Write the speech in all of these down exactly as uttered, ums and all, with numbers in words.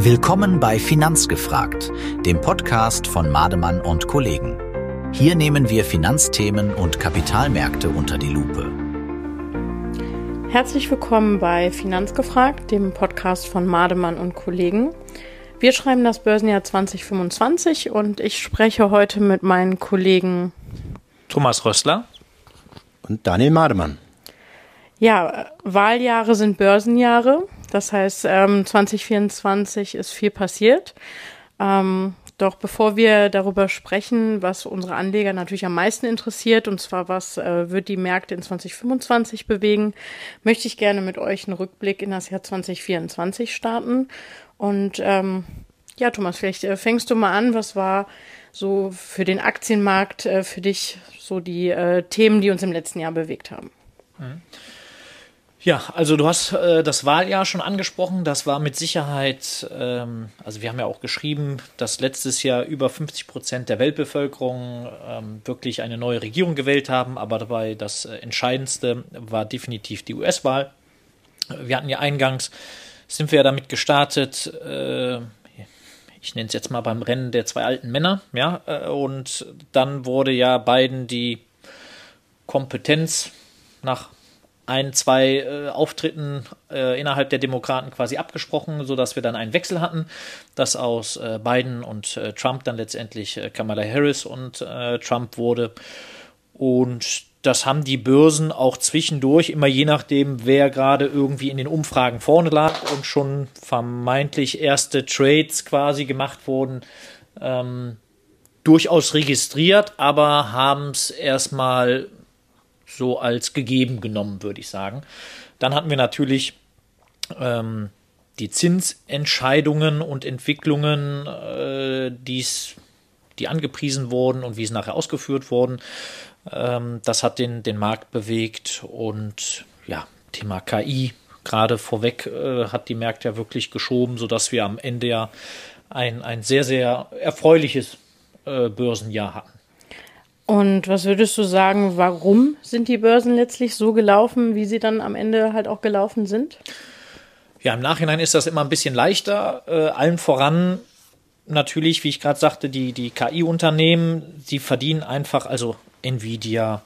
Willkommen bei Finanzgefragt, dem Podcast von Mademann und Kollegen. Hier nehmen wir Finanzthemen und Kapitalmärkte unter die Lupe. Herzlich willkommen bei Finanzgefragt, dem Podcast von Mademann und Kollegen. Wir schreiben das Börsenjahr zwanzig fünfundzwanzig und ich spreche heute mit meinen Kollegen Thomas Rössler und Daniel Mademann. Ja, Wahljahre sind Börsenjahre. Das heißt, ähm, zwanzig vierundzwanzig ist viel passiert. Ähm, doch bevor wir darüber sprechen, was unsere Anleger natürlich am meisten interessiert, und zwar was äh, wird die Märkte in zwanzig fünfundzwanzig bewegen, möchte ich gerne mit euch einen Rückblick in das Jahr zwanzig vierundzwanzig starten. Und ähm, ja, Thomas, vielleicht äh, fängst du mal an. Was war so für den Aktienmarkt äh, für dich so die äh, Themen, die uns im letzten Jahr bewegt haben? Mhm. Ja, also du hast äh, das Wahljahr schon angesprochen. Das war mit Sicherheit, ähm, also wir haben ja auch geschrieben, dass letztes Jahr über fünfzig Prozent der Weltbevölkerung ähm, wirklich eine neue Regierung gewählt haben. Aber dabei das äh, Entscheidendste war definitiv die U S-Wahl. Wir hatten ja eingangs, sind wir ja damit gestartet, äh, ich nenne es jetzt mal beim Rennen der zwei alten Männer, ja, äh, und dann wurde ja Biden die Kompetenz nach ein, zwei äh, Auftritten äh, innerhalb der Demokraten quasi abgesprochen, sodass wir dann einen Wechsel hatten, dass aus äh, Biden und äh, Trump dann letztendlich äh, Kamala Harris und äh, Trump wurde. Und das haben die Börsen auch zwischendurch, immer je nachdem, wer gerade irgendwie in den Umfragen vorne lag und schon vermeintlich erste Trades quasi gemacht wurden, ähm, durchaus registriert, aber haben es erstmal so als gegeben genommen, würde ich sagen. Dann hatten wir natürlich ähm, die Zinsentscheidungen und Entwicklungen, äh, die's, die angepriesen wurden und wie es nachher ausgeführt wurden. Ähm, das hat den, den Markt bewegt und ja, Thema K I gerade vorweg äh, hat die Märkte ja wirklich geschoben, sodass wir am Ende ja ein, ein sehr, sehr erfreuliches äh, Börsenjahr hatten. Und was würdest du sagen, warum sind die Börsen letztlich so gelaufen, wie sie dann am Ende halt auch gelaufen sind? Ja, im Nachhinein ist das immer ein bisschen leichter. Äh, allen voran natürlich, wie ich gerade sagte, die, die K I-Unternehmen, die verdienen einfach, also Nvidia,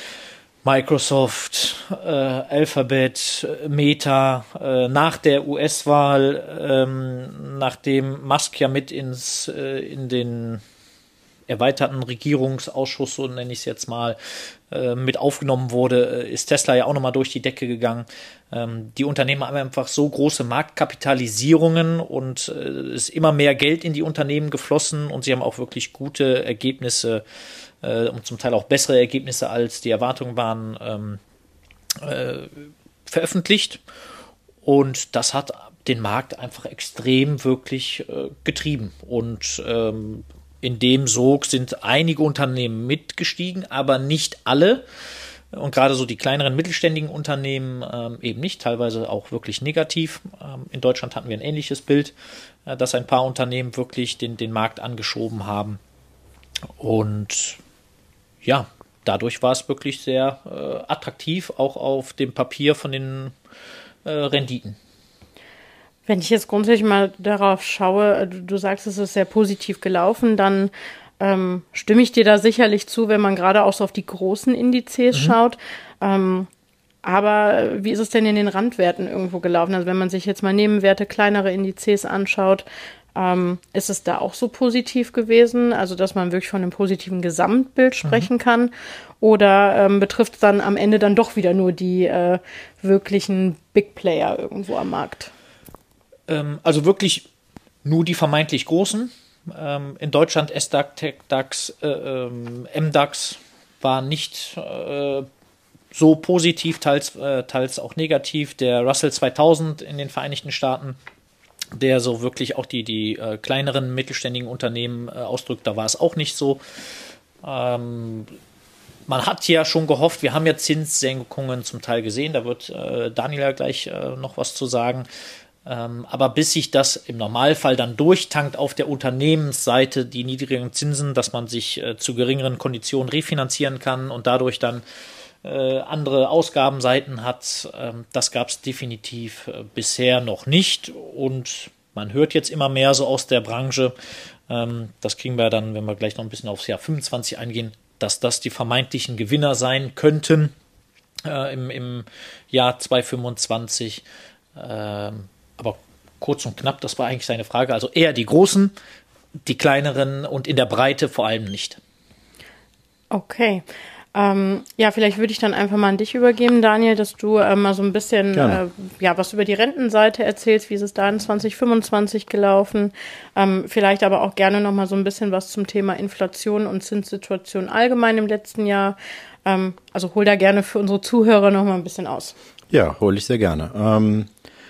Microsoft, äh, Alphabet, Meta, äh, nach der U S-Wahl, ähm, nachdem Musk ja mit ins, äh, in den erweiterten Regierungsausschuss, so nenne ich es jetzt mal, äh, mit aufgenommen wurde, ist Tesla ja auch nochmal durch die Decke gegangen. Ähm, die Unternehmen haben einfach so große Marktkapitalisierungen und es äh, ist immer mehr Geld in die Unternehmen geflossen und sie haben auch wirklich gute Ergebnisse äh, und zum Teil auch bessere Ergebnisse, als die Erwartungen waren, ähm, äh, veröffentlicht. Und das hat den Markt einfach extrem wirklich äh, getrieben und ähm, in dem Sog sind einige Unternehmen mitgestiegen, aber nicht alle. Und gerade so die kleineren mittelständigen Unternehmen ähm, eben nicht, teilweise auch wirklich negativ. Ähm, in Deutschland hatten wir ein ähnliches Bild, äh, dass ein paar Unternehmen wirklich den, den Markt angeschoben haben. Und ja, dadurch war es wirklich sehr äh, attraktiv, auch auf dem Papier von den äh, Renditen. Wenn ich jetzt grundsätzlich mal darauf schaue, du, du sagst, es ist sehr positiv gelaufen, dann ähm, stimme ich dir da sicherlich zu, wenn man gerade auch so auf die großen Indizes mhm. schaut. Ähm, aber wie ist es denn in den Randwerten irgendwo gelaufen? Also wenn man sich jetzt mal Nebenwerte, kleinere Indizes anschaut, ähm, ist es da auch so positiv gewesen? Also dass man wirklich von einem positiven Gesamtbild sprechen mhm. kann? Oder ähm, betrifft es dann am Ende dann doch wieder nur die äh, wirklichen Big Player irgendwo am Markt? Also wirklich nur die vermeintlich Großen. In Deutschland S DAX, TechDAX, äh, M DAX war nicht äh, so positiv, teils, äh, teils auch negativ. Der Russell zweitausend in den Vereinigten Staaten, der so wirklich auch die, die äh, kleineren mittelständigen Unternehmen äh, ausdrückt, da war es auch nicht so. Ähm, man hat ja schon gehofft, wir haben ja Zinssenkungen zum Teil gesehen, da wird äh, Daniel ja gleich äh, noch was zu sagen. Ähm, aber bis sich das im Normalfall dann durchtankt auf der Unternehmensseite, die niedrigeren Zinsen, dass man sich äh, zu geringeren Konditionen refinanzieren kann und dadurch dann äh, andere Ausgabenseiten hat, ähm, das gab es definitiv äh, bisher noch nicht. Und man hört jetzt immer mehr so aus der Branche, ähm, das kriegen wir dann, wenn wir gleich noch ein bisschen aufs Jahr fünfundzwanzig eingehen, dass das die vermeintlichen Gewinner sein könnten äh, im, im Jahr zweitausendfünfundzwanzig. Ähm, aber kurz und knapp, das war eigentlich seine Frage. Also eher die Großen, die Kleineren und in der Breite vor allem nicht. Okay. Ähm, ja, vielleicht würde ich dann einfach mal an dich übergeben, Daniel, dass du äh, mal so ein bisschen äh, ja, was über die Rentenseite erzählst, wie ist es da in zwanzig fünfundzwanzig gelaufen, ähm, vielleicht aber auch gerne noch mal so ein bisschen was zum Thema Inflation und Zinssituation allgemein im letzten Jahr. Ähm, also hol da gerne für unsere Zuhörer noch mal ein bisschen aus. Ja, hole ich sehr gerne. Ähm,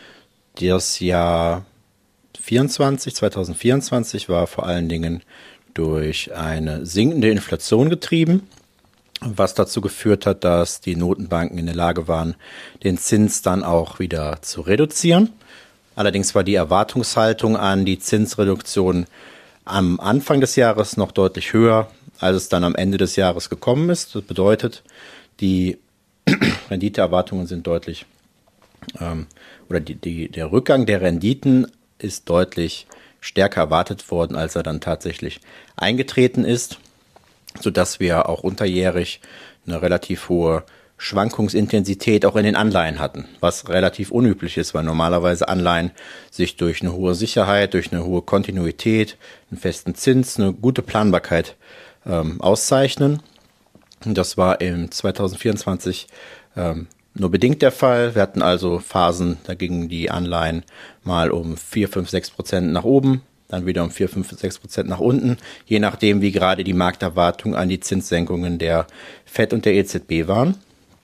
das Jahr vierundzwanzig, zwanzig vierundzwanzig war vor allen Dingen durch eine sinkende Inflation getrieben, was dazu geführt hat, dass die Notenbanken in der Lage waren, den Zins dann auch wieder zu reduzieren. Allerdings war die Erwartungshaltung an die Zinsreduktion am Anfang des Jahres noch deutlich höher, als es dann am Ende des Jahres gekommen ist. Das bedeutet, die Renditeerwartungen sind deutlich, ähm, oder die, die, der Rückgang der Renditen ist deutlich stärker erwartet worden, als er dann tatsächlich eingetreten ist, sodass wir auch unterjährig eine relativ hohe Schwankungsintensität auch in den Anleihen hatten, was relativ unüblich ist, weil normalerweise Anleihen sich durch eine hohe Sicherheit, durch eine hohe Kontinuität, einen festen Zins, eine gute Planbarkeit ähm, auszeichnen. Und das war im zwanzig vierundzwanzig ähm, nur bedingt der Fall. Wir hatten also Phasen, da gingen die Anleihen mal um vier, fünf, sechs Prozent nach oben, dann wieder um vier, fünf, sechs Prozent nach unten, je nachdem, wie gerade die Markterwartungen an die Zinssenkungen der Fed und der E Z B waren.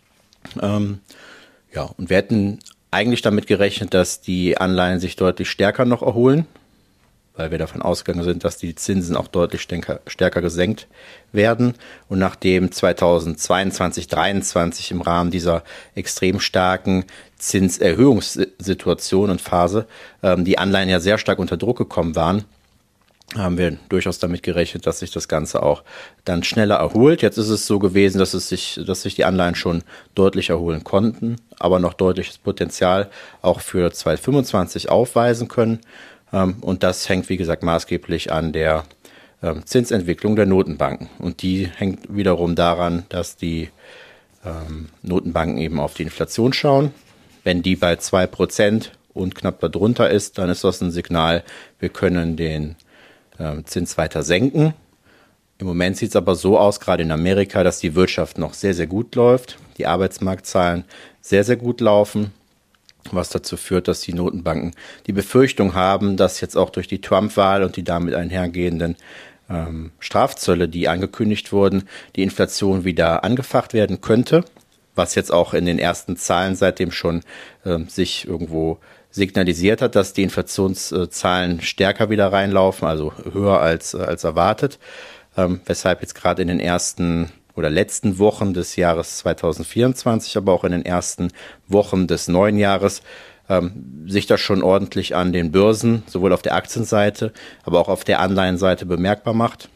Ähm, ja, und wir hätten eigentlich damit gerechnet, dass die Anleihen sich deutlich stärker noch erholen, weil wir davon ausgegangen sind, dass die Zinsen auch deutlich stärker, stärker gesenkt werden. Und nachdem zweitausendzweiundzwanzig, dreiundzwanzig im Rahmen dieser extrem starken Zinserhöhungssituation und Phase ähm, die Anleihen ja sehr stark unter Druck gekommen waren, haben wir durchaus damit gerechnet, dass sich das Ganze auch dann schneller erholt. Jetzt ist es so gewesen, dass es sich, dass sich die Anleihen schon deutlich erholen konnten, aber noch deutliches Potenzial auch für zwanzig fünfundzwanzig aufweisen können. Und das hängt, wie gesagt, maßgeblich an der Zinsentwicklung der Notenbanken. Und die hängt wiederum daran, dass die Notenbanken eben auf die Inflation schauen. Wenn die bei zwei Prozent und knapp darunter ist, dann ist das ein Signal, wir können den Zins weiter senken. Im Moment sieht es aber so aus, gerade in Amerika, dass die Wirtschaft noch sehr, sehr gut läuft, die Arbeitsmarktzahlen sehr, sehr gut laufen, was dazu führt, dass die Notenbanken die Befürchtung haben, dass jetzt auch durch die Trump-Wahl und die damit einhergehenden ähm, Strafzölle, die angekündigt wurden, die Inflation wieder angefacht werden könnte, was jetzt auch in den ersten Zahlen seitdem schon äh, sich irgendwo signalisiert hat, dass die Inflationszahlen stärker wieder reinlaufen, also höher als, als erwartet, ähm, weshalb jetzt gerade in den ersten oder letzten Wochen des Jahres zwanzig vierundzwanzig, aber auch in den ersten Wochen des neuen Jahres ähm, sich das schon ordentlich an den Börsen, sowohl auf der Aktienseite, aber auch auf der Anleihenseite bemerkbar macht.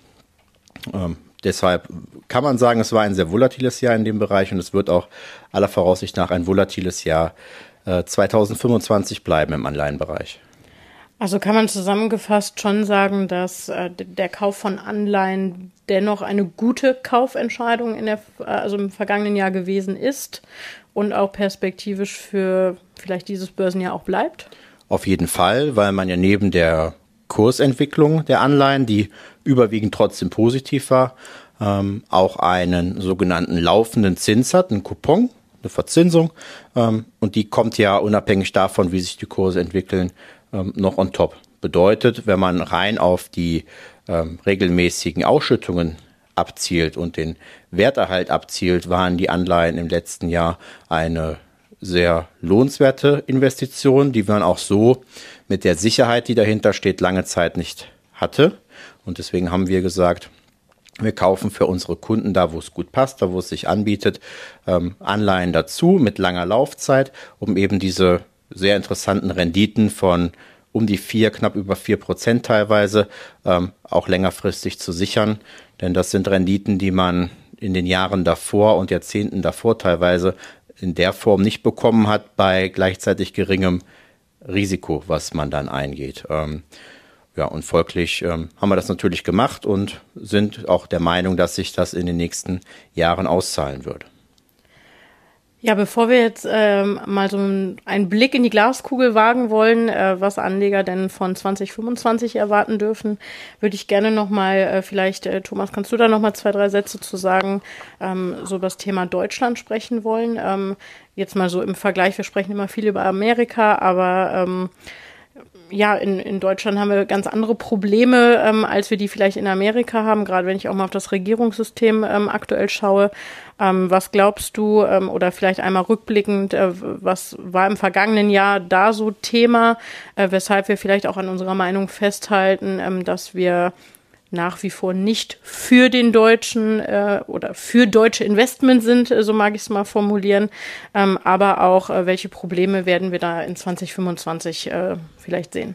Ähm, deshalb kann man sagen, es war ein sehr volatiles Jahr in dem Bereich und es wird auch aller Voraussicht nach ein volatiles Jahr äh, zwanzig fünfundzwanzig bleiben im Anleihenbereich. Also kann man zusammengefasst schon sagen, dass äh, der Kauf von Anleihen dennoch eine gute Kaufentscheidung in der, also im vergangenen Jahr gewesen ist und auch perspektivisch für vielleicht dieses Börsenjahr auch bleibt? Auf jeden Fall, weil man ja neben der Kursentwicklung der Anleihen, die überwiegend trotzdem positiv war, ähm, auch einen sogenannten laufenden Zins hat, einen Coupon, eine Verzinsung, ähm, und die kommt ja unabhängig davon, wie sich die Kurse entwickeln, noch on top. Bedeutet, wenn man rein auf die ähm, regelmäßigen Ausschüttungen abzielt und den Werterhalt abzielt, waren die Anleihen im letzten Jahr eine sehr lohnenswerte Investition, die man auch so mit der Sicherheit, die dahinter steht, lange Zeit nicht hatte. Und deswegen haben wir gesagt, wir kaufen für unsere Kunden da, wo es gut passt, da wo es sich anbietet, ähm, Anleihen dazu mit langer Laufzeit, um eben diese sehr interessanten Renditen von um die vier, knapp über vier Prozent teilweise, ähm, auch längerfristig zu sichern. Denn das sind Renditen, die man in den Jahren davor und Jahrzehnten davor teilweise in der Form nicht bekommen hat bei gleichzeitig geringem Risiko, was man dann eingeht. Ähm, ja, und folglich ähm, haben wir das natürlich gemacht und sind auch der Meinung, dass sich das in den nächsten Jahren auszahlen wird. Ja, bevor wir jetzt ähm, mal so einen Blick in die Glaskugel wagen wollen, äh, was Anleger denn von zwanzig fünfundzwanzig erwarten dürfen, würde ich gerne nochmal, äh, vielleicht, äh, Thomas, kannst du da nochmal zwei, drei Sätze zu sagen, ähm, so über das Thema Deutschland sprechen wollen. Ähm, jetzt mal so im Vergleich, wir sprechen immer viel über Amerika, aber ähm, ja, in, in Deutschland haben wir ganz andere Probleme, ähm, als wir die vielleicht in Amerika haben, gerade wenn ich auch mal auf das Regierungssystem ähm, aktuell schaue. Ähm, was glaubst du, ähm, oder vielleicht einmal rückblickend, äh, was war im vergangenen Jahr da so Thema, äh, weshalb wir vielleicht auch an unserer Meinung festhalten, ähm, dass wir nach wie vor nicht für den Deutschen äh, oder für deutsche Investment sind, äh, so mag ich es mal formulieren, ähm, aber auch, äh, welche Probleme werden wir da in zwanzig fünfundzwanzig äh, vielleicht sehen?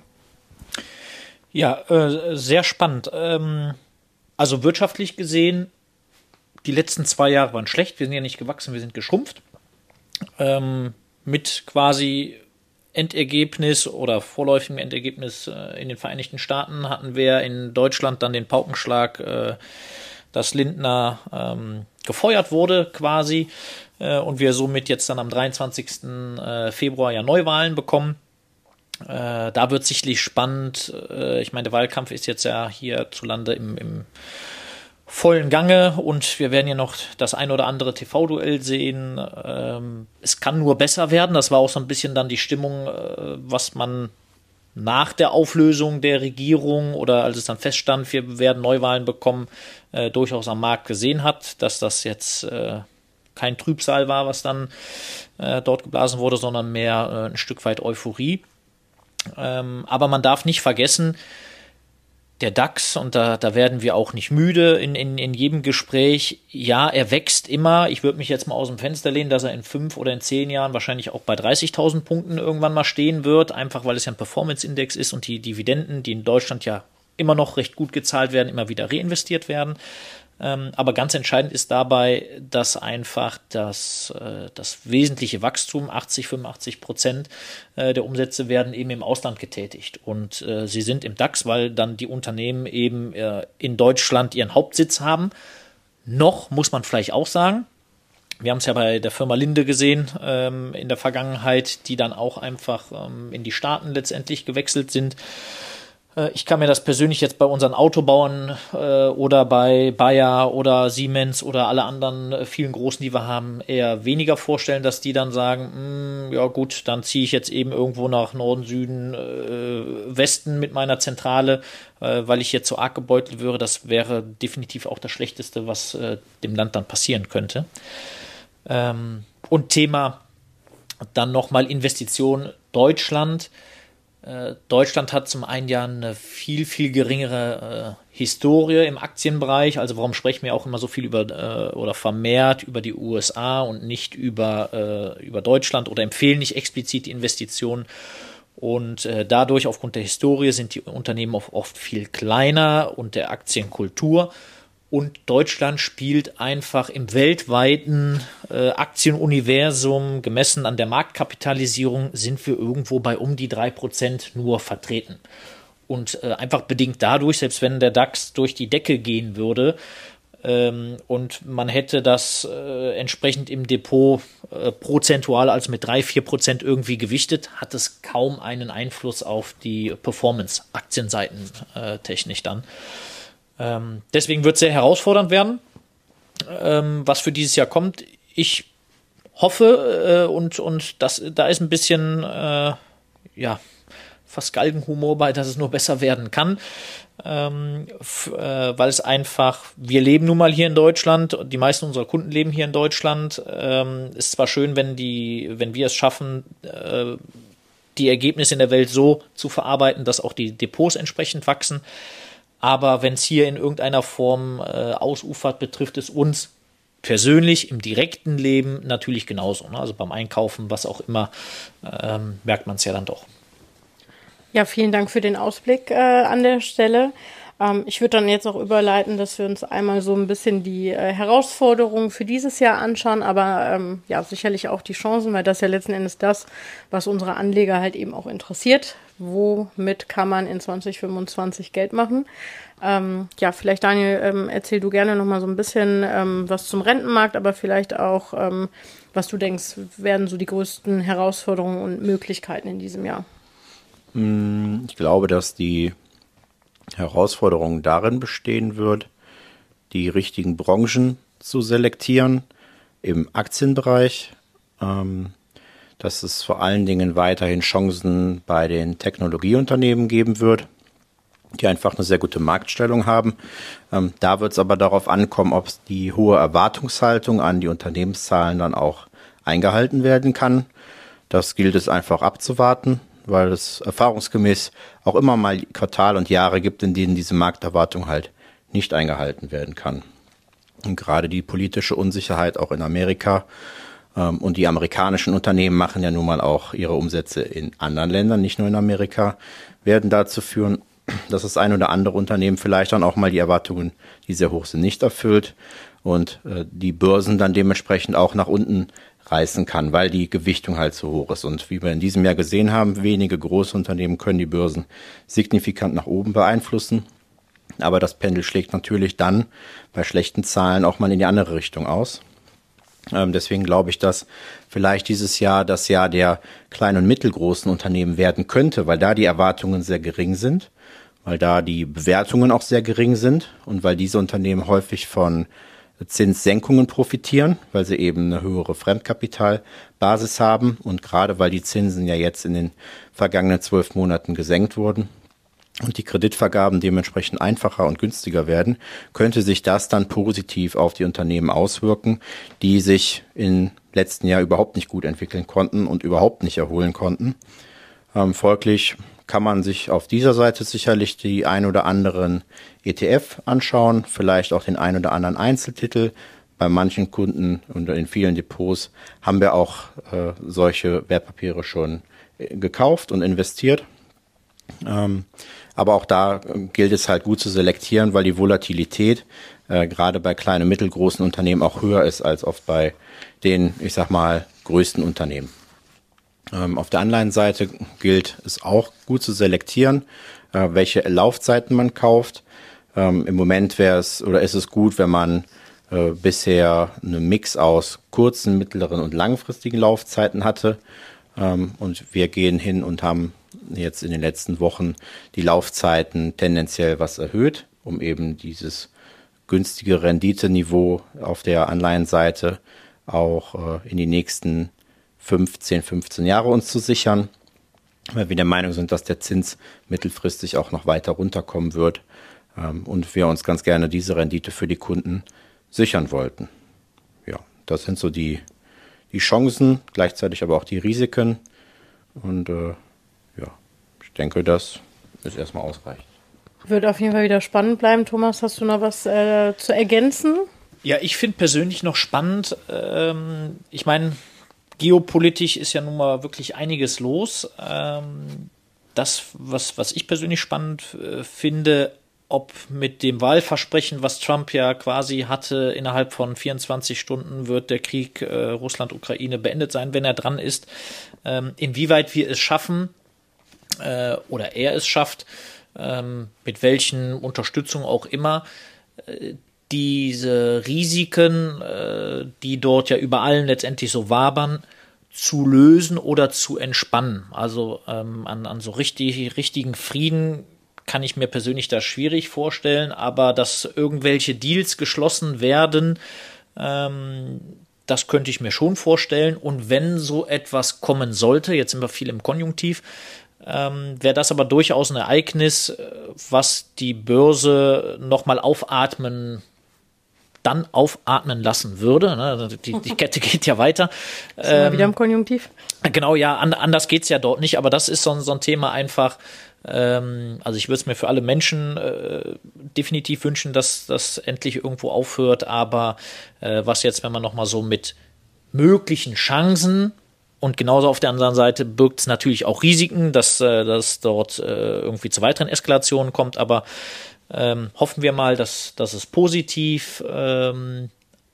Ja, äh, sehr spannend. Ähm, also wirtschaftlich gesehen, die letzten zwei Jahre waren schlecht, wir sind ja nicht gewachsen, wir sind geschrumpft. Ähm, mit quasi Endergebnis oder vorläufigem Endergebnis äh, in den Vereinigten Staaten hatten wir in Deutschland dann den Paukenschlag, äh, dass Lindner ähm, gefeuert wurde quasi äh, und wir somit jetzt dann am dreiundzwanzigsten Februar ja Neuwahlen bekommen. Äh, da wird sicherlich spannend. Äh, ich meine, der Wahlkampf ist jetzt ja hierzulande im, im vollen Gange und wir werden ja noch das ein oder andere T V-Duell sehen. Ähm, es kann nur besser werden. Das war auch so ein bisschen dann die Stimmung, äh, was man nach der Auflösung der Regierung oder als es dann feststand, wir werden Neuwahlen bekommen, äh, durchaus am Markt gesehen hat, dass das jetzt äh, kein Trübsal war, was dann äh, dort geblasen wurde, sondern mehr äh, ein Stück weit Euphorie. Ähm, aber man darf nicht vergessen, der DAX, und da, da werden wir auch nicht müde in, in, in jedem Gespräch, ja, er wächst immer. Ich würde mich jetzt mal aus dem Fenster lehnen, dass er in fünf oder in zehn Jahren wahrscheinlich auch bei dreißigtausend Punkten irgendwann mal stehen wird, einfach weil es ja ein Performance-Index ist und die Dividenden, die in Deutschland ja immer noch recht gut gezahlt werden, immer wieder reinvestiert werden. Ähm, aber ganz entscheidend ist dabei, dass einfach das, äh, das wesentliche Wachstum, achtzig, fünfundachtzig Prozent äh, der Umsätze werden eben im Ausland getätigt. Und äh, sie sind im DAX, weil dann die Unternehmen eben äh, in Deutschland ihren Hauptsitz haben. Noch muss man vielleicht auch sagen, wir haben es ja bei der Firma Linde gesehen ähm, in der Vergangenheit, die dann auch einfach ähm, in die Staaten letztendlich gewechselt sind. Ich kann mir das persönlich jetzt bei unseren Autobauern äh, oder bei Bayer oder Siemens oder alle anderen äh, vielen Großen, die wir haben, eher weniger vorstellen, dass die dann sagen, ja gut, dann ziehe ich jetzt eben irgendwo nach Norden, Süden, äh, Westen mit meiner Zentrale, äh, weil ich jetzt so arg gebeutelt wäre. Das wäre definitiv auch das Schlechteste, was äh, dem Land dann passieren könnte. Ähm, und Thema dann nochmal Investition Deutschland. Deutschland hat zum einen ja eine viel, viel geringere äh, Historie im Aktienbereich. Also warum sprechen wir auch immer so viel über äh, oder vermehrt über die U S A und nicht über, äh, über Deutschland oder empfehlen nicht explizit die Investitionen. Und äh, dadurch, aufgrund der Historie, sind die Unternehmen auch oft viel kleiner und der Aktienkultur. Und Deutschland spielt einfach im weltweiten äh, Aktienuniversum, gemessen an der Marktkapitalisierung, sind wir irgendwo bei um die drei Prozent nur vertreten. Und äh, einfach bedingt dadurch, selbst wenn der DAX durch die Decke gehen würde ähm, und man hätte das äh, entsprechend im Depot äh, prozentual als mit drei, vier Prozent irgendwie gewichtet, hat es kaum einen Einfluss auf die Performance-Aktienseitentechnik dann. Ähm, deswegen wird es sehr herausfordernd werden, ähm, was für dieses Jahr kommt. Ich hoffe, äh, und, und das, da ist ein bisschen, äh, ja, fast Galgenhumor bei, dass es nur besser werden kann, ähm, f- äh, weil es einfach, wir leben nun mal hier in Deutschland, die meisten unserer Kunden leben hier in Deutschland. Ähm, ist zwar schön, wenn die, wenn wir es schaffen, äh, die Ergebnisse in der Welt so zu verarbeiten, dass auch die Depots entsprechend wachsen. Aber wenn es hier in irgendeiner Form äh, ausufert, betrifft es uns persönlich im direkten Leben natürlich genauso. Ne? Also beim Einkaufen, was auch immer, ähm, merkt man es ja dann doch. Ja, vielen Dank für den Ausblick äh, an der Stelle. Ähm, ich würde dann jetzt auch überleiten, dass wir uns einmal so ein bisschen die äh, Herausforderungen für dieses Jahr anschauen, aber ähm, ja, sicherlich auch die Chancen, weil das ja letzten Endes das, was unsere Anleger halt eben auch interessiert. Womit kann man in zwanzig fünfundzwanzig Geld machen? Ähm, ja, vielleicht Daniel, ähm, erzähl du gerne noch mal so ein bisschen ähm, was zum Rentenmarkt, aber vielleicht auch, ähm, was du denkst, werden so die größten Herausforderungen und Möglichkeiten in diesem Jahr? Ich glaube, dass die Herausforderung darin bestehen wird, die richtigen Branchen zu selektieren im Aktienbereich, ähm, dass es vor allen Dingen weiterhin Chancen bei den Technologieunternehmen geben wird, die einfach eine sehr gute Marktstellung haben. Ähm, da wird es aber darauf ankommen, ob die hohe Erwartungshaltung an die Unternehmenszahlen dann auch eingehalten werden kann. Das gilt es einfach abzuwarten, weil es erfahrungsgemäß auch immer mal Quartale und Jahre gibt, in denen diese Markterwartung halt nicht eingehalten werden kann. Und gerade die politische Unsicherheit auch in Amerika ähm, und die amerikanischen Unternehmen machen ja nun mal auch ihre Umsätze in anderen Ländern, nicht nur in Amerika, werden dazu führen, dass das ein oder andere Unternehmen vielleicht dann auch mal die Erwartungen, die sehr hoch sind, nicht erfüllt und äh, die Börsen dann dementsprechend auch nach unten reißen kann, weil die Gewichtung halt so hoch ist. Und wie wir in diesem Jahr gesehen haben, wenige große Unternehmen können die Börsen signifikant nach oben beeinflussen. Aber das Pendel schlägt natürlich dann bei schlechten Zahlen auch mal in die andere Richtung aus. Ähm, deswegen glaube ich, dass vielleicht dieses Jahr das Jahr der kleinen und mittelgroßen Unternehmen werden könnte, weil da die Erwartungen sehr gering sind, weil da die Bewertungen auch sehr gering sind und weil diese Unternehmen häufig von Zinssenkungen profitieren, weil sie eben eine höhere Fremdkapitalbasis haben und gerade weil die Zinsen ja jetzt in den vergangenen zwölf Monaten gesenkt wurden und die Kreditvergaben dementsprechend einfacher und günstiger werden, könnte sich das dann positiv auf die Unternehmen auswirken, die sich im letzten Jahr überhaupt nicht gut entwickeln konnten und überhaupt nicht erholen konnten. Ähm, folglich kann man sich auf dieser Seite sicherlich die ein oder anderen E T F anschauen, vielleicht auch den ein oder anderen Einzeltitel. Bei manchen Kunden und in vielen Depots haben wir auch äh, solche Wertpapiere schon äh, gekauft und investiert. Ähm, aber auch da äh, gilt es halt gut zu selektieren, weil die Volatilität äh, gerade bei kleinen und mittelgroßen Unternehmen auch höher ist als oft bei den, ich sag mal, größten Unternehmen. Ähm, auf der Anleihenseite gilt es auch gut zu selektieren, äh, welche Laufzeiten man kauft. Ähm, im Moment wäre es oder ist es gut, wenn man äh, bisher einen Mix aus kurzen, mittleren und langfristigen Laufzeiten hatte. Ähm, und wir gehen hin und haben jetzt in den letzten Wochen die Laufzeiten tendenziell was erhöht, um eben dieses günstige Renditeniveau auf der Anleihenseite auch äh, in die nächsten fünfzehn, fünfzehn Jahre uns zu sichern, weil wir der Meinung sind, dass der Zins mittelfristig auch noch weiter runterkommen wird ähm, und wir uns ganz gerne diese Rendite für die Kunden sichern wollten. Ja, das sind so die, die Chancen, gleichzeitig aber auch die Risiken und äh, ja, ich denke, das ist erstmal ausreichend. Wird auf jeden Fall wieder spannend bleiben. Thomas, hast du noch was äh, zu ergänzen? Ja, ich finde persönlich noch spannend, ähm, ich meine, geopolitisch ist ja nun mal wirklich einiges los. Ähm, das, was, was ich persönlich spannend äh, finde, ob mit dem Wahlversprechen, was Trump ja quasi hatte, innerhalb von vierundzwanzig Stunden wird der Krieg äh, Russland-Ukraine beendet sein, wenn er dran ist, ähm, inwieweit wir es schaffen äh, oder er es schafft, ähm, mit welchen Unterstützung auch immer, äh, diese Risiken, äh, die dort ja über allen letztendlich so wabern, zu lösen oder zu entspannen. Also ähm, an, an so richtig, richtigen Frieden kann ich mir persönlich da schwierig vorstellen, aber dass irgendwelche Deals geschlossen werden, ähm, das könnte ich mir schon vorstellen. Und wenn so etwas kommen sollte, jetzt sind wir viel im Konjunktiv, ähm, wäre das aber durchaus ein Ereignis, was die Börse nochmal aufatmen dann aufatmen lassen würde. Ne? Die, die Kette geht ja weiter. Sind wir ähm, wieder im Konjunktiv? Genau, ja, an, anders geht's ja dort nicht, aber das ist so, so ein Thema einfach, ähm, also ich würde es mir für alle Menschen äh, definitiv wünschen, dass das endlich irgendwo aufhört, aber äh, was jetzt, wenn man nochmal so mit möglichen Chancen und genauso auf der anderen Seite birgt es natürlich auch Risiken, dass äh, dass dort äh, irgendwie zu weiteren Eskalationen kommt, aber Ähm, hoffen wir mal, dass, dass es positiv ähm,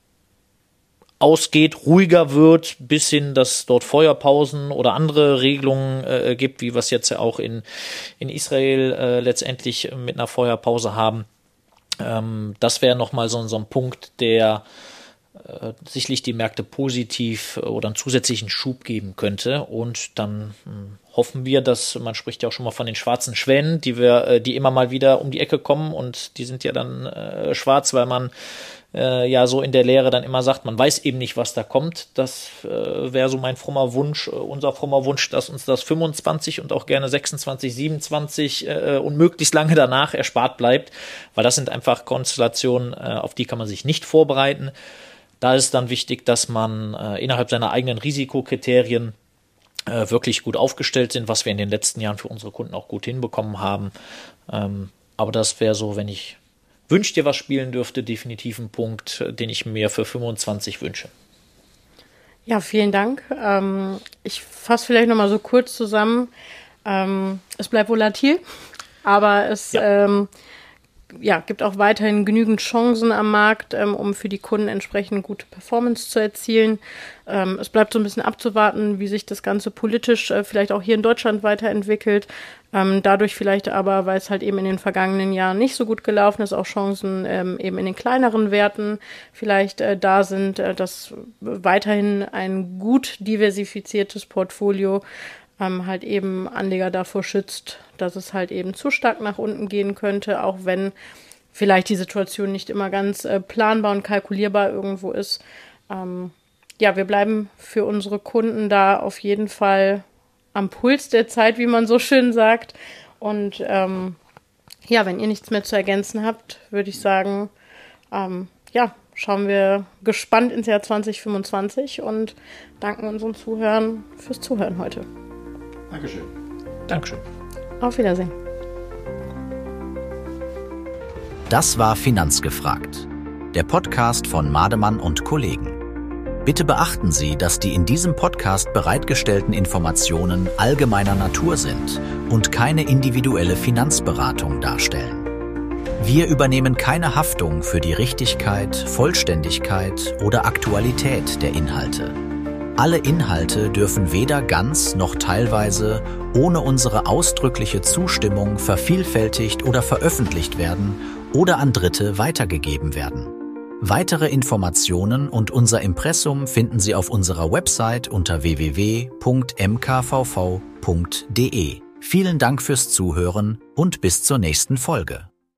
ausgeht, ruhiger wird, bis hin, dass dort Feuerpausen oder andere Regelungen äh, gibt, wie wir es jetzt ja auch in, in Israel äh, letztendlich mit einer Feuerpause haben. Ähm, das wäre nochmal so, so ein Punkt, der äh, sicherlich die Märkte positiv oder einen zusätzlichen Schub geben könnte. Und dann mh, hoffen wir, dass, man spricht ja auch schon mal von den schwarzen Schwänen, die wir, äh, die immer mal wieder um die Ecke kommen, und die sind ja dann äh, schwarz, weil man äh, ja so in der Lehre dann immer sagt, man weiß eben nicht, was da kommt. Das äh, wäre so mein frommer Wunsch, äh, unser frommer Wunsch, dass uns das fünfundzwanzig und auch gerne sechsundzwanzig, siebenundzwanzig äh, und möglichst lange danach erspart bleibt, weil das sind einfach Konstellationen, äh, auf die kann man sich nicht vorbereiten. Da ist es dann wichtig, dass man äh, innerhalb seiner eigenen Risikokriterien äh, wirklich gut aufgestellt sind, was wir in den letzten Jahren für unsere Kunden auch gut hinbekommen haben. Ähm, aber das wäre so, wenn ich Wünsch dir was spielen dürfte, definitiv ein Punkt, den ich mir für fünfundzwanzig wünsche. Ja, vielen Dank. Ähm, ich fasse vielleicht nochmal so kurz zusammen. Ähm, es bleibt volatil, aber es ja. Ähm, ja, gibt auch weiterhin genügend Chancen am Markt, ähm, um für die Kunden entsprechend gute Performance zu erzielen. Ähm, es bleibt so ein bisschen abzuwarten, wie sich das Ganze politisch äh, vielleicht auch hier in Deutschland weiterentwickelt. Ähm, dadurch vielleicht aber, weil es halt eben in den vergangenen Jahren nicht so gut gelaufen ist, auch Chancen ähm, eben in den kleineren Werten vielleicht äh, da sind, äh, dass weiterhin ein gut diversifiziertes Portfolio ähm, halt eben Anleger davor schützt, dass es halt eben zu stark nach unten gehen könnte, auch wenn vielleicht die Situation nicht immer ganz äh, planbar und kalkulierbar irgendwo ist. Ähm, ja, wir bleiben für unsere Kunden da auf jeden Fall am Puls der Zeit, wie man so schön sagt. Und ähm, ja, wenn ihr nichts mehr zu ergänzen habt, würde ich sagen, ähm, ja, schauen wir gespannt ins Jahr zwanzig fünfundzwanzig und danken unseren Zuhörern fürs Zuhören heute. Dankeschön. Dankeschön. Auf Wiedersehen. Das war Finanzgefragt, der Podcast von Mademann und Kollegen. Bitte beachten Sie, dass die in diesem Podcast bereitgestellten Informationen allgemeiner Natur sind und keine individuelle Finanzberatung darstellen. Wir übernehmen keine Haftung für die Richtigkeit, Vollständigkeit oder Aktualität der Inhalte. Alle Inhalte dürfen weder ganz noch teilweise ohne unsere ausdrückliche Zustimmung vervielfältigt oder veröffentlicht werden oder an Dritte weitergegeben werden. Weitere Informationen und unser Impressum finden Sie auf unserer Website unter w w w punkt m k v v punkt d e. Vielen Dank fürs Zuhören und bis zur nächsten Folge.